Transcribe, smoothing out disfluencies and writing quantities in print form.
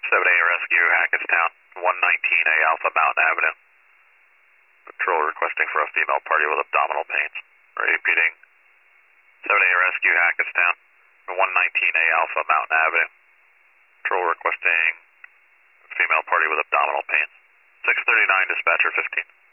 7A Rescue, Hackettstown, 119A Alpha Mountain Avenue. Patrol requesting for a female party with abdominal pains. Repeating. 7A Rescue, Hackettstown, 119A Alpha Mountain Avenue. Patrol requesting female party with abdominal pains. 639, dispatcher 15.